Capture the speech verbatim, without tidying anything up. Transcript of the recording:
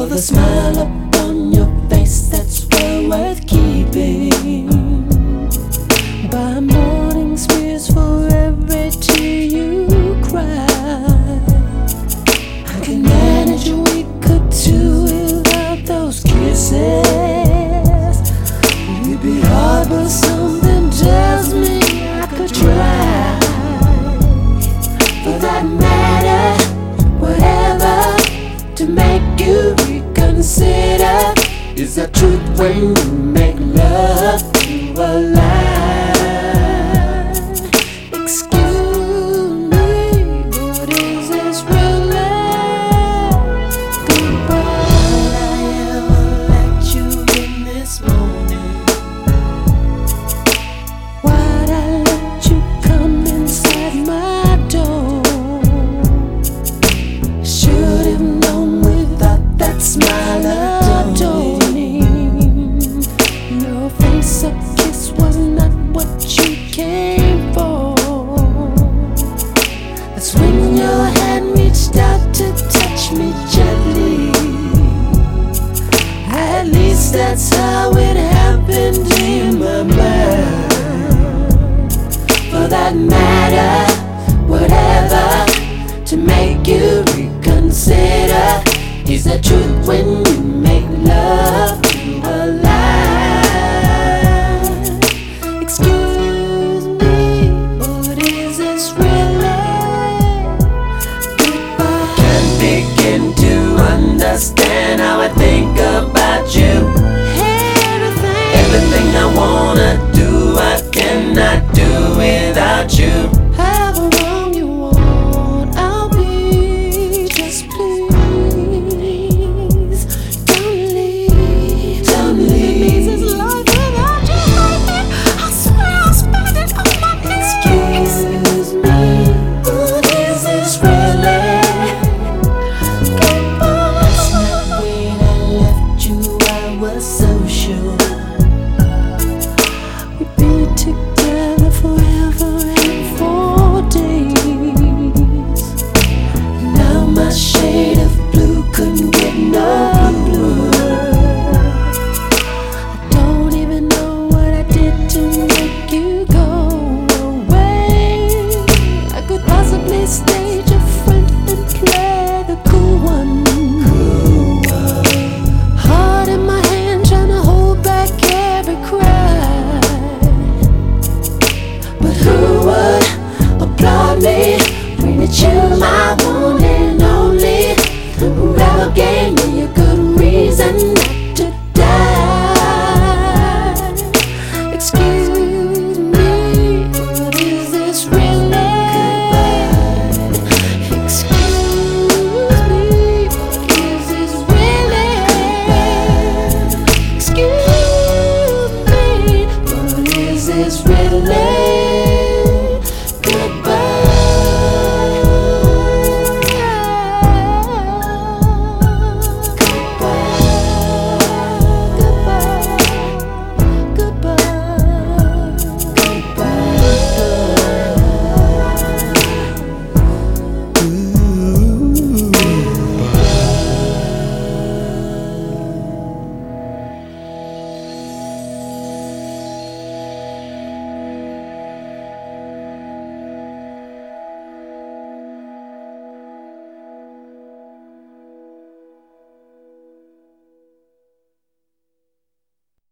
For the smile upon your face that's well worth keeping. By morning spears for every tear you cry. I can manage a week or two without those kisses. It'd be hard, but something tells me I could try. For that matter, whatever, to make you reconsider. Is that truth when you make love to a lie? Excuse me, but is this real love? Goodbye. Would I ever let you in this morning? Why'd I let you come inside my door? Should have known without that smile adoring. No face or kiss was not what you came for. That's when your hand reached out to touch me gently. At least that's how it happened in my mind. For that matter, whatever, to make you reconsider. Is that truth when you make love to a lie?